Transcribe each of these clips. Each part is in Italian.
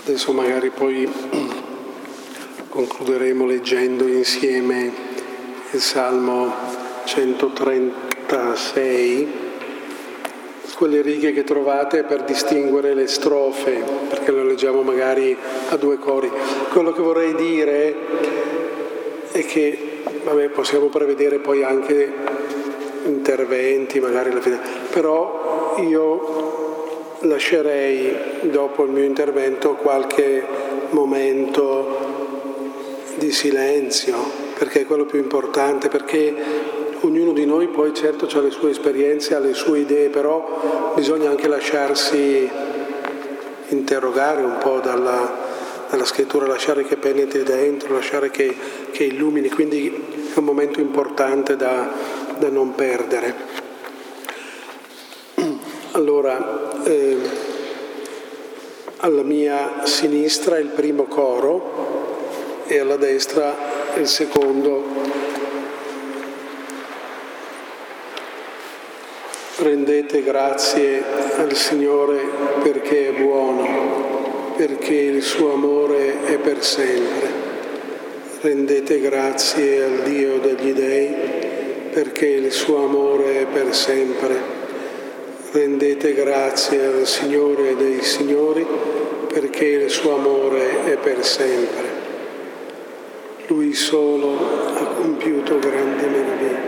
Adesso magari poi concluderemo leggendo insieme il Salmo 136, quelle righe che trovate per distinguere le strofe, perché lo leggiamo magari a due cori. Quello che vorrei dire è che, possiamo prevedere poi anche interventi, magari alla fine, però io lascerei dopo il mio intervento qualche momento di silenzio, perché è quello più importante, perché ognuno di noi poi certo ha le sue esperienze, ha le sue idee, però bisogna anche lasciarsi interrogare un po' dalla scrittura, lasciare che penetri dentro, lasciare che illumini, quindi è un momento importante da non perdere. Allora, alla mia sinistra il primo coro e alla destra il secondo. Rendete grazie al Signore perché è buono, perché il suo amore è per sempre. Rendete grazie al Dio degli dei perché il suo amore è per sempre. Rendete grazie al Signore dei Signori, perché il suo amore è per sempre. Lui solo ha compiuto grandi meraviglie.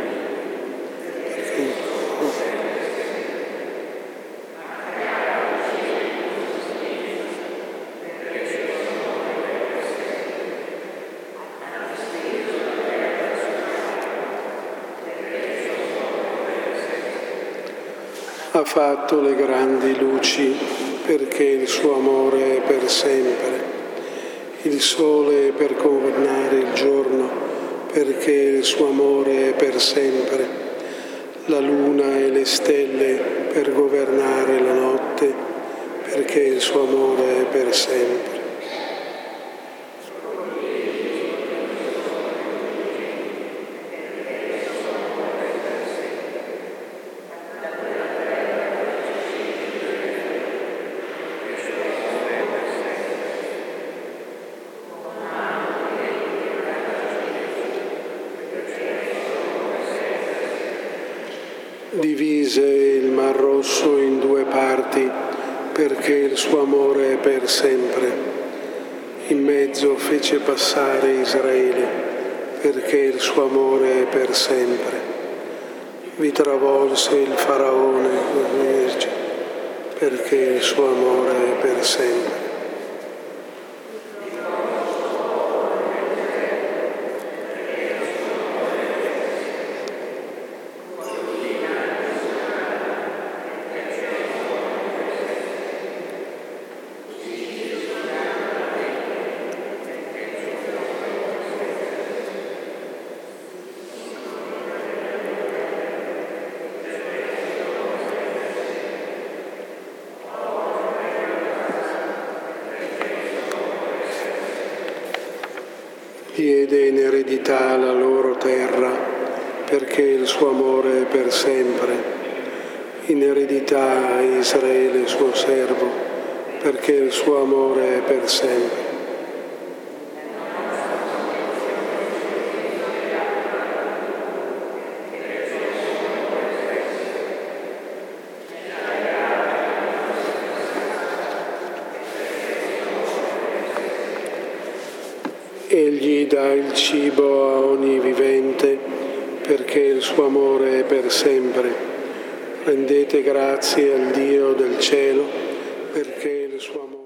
Ha fatto le grandi luci perché il suo amore è per sempre, il sole per governare il giorno perché il suo amore è per sempre, la luna e le stelle per governare la notte perché il suo amore è per sempre. Divise il Mar Rosso in due parti perché il suo amore è per sempre. In mezzo fece passare Israele perché il suo amore è per sempre. Vi travolse il Faraone, la Vergine, perché il suo amore è per sempre. Diede in eredità la loro terra perché il suo amore è per sempre, in eredità a Israele suo servo perché il suo amore è per sempre. Egli dà il cibo a ogni vivente, perché il suo amore è per sempre. Rendete grazie al Dio del cielo, perché il suo amore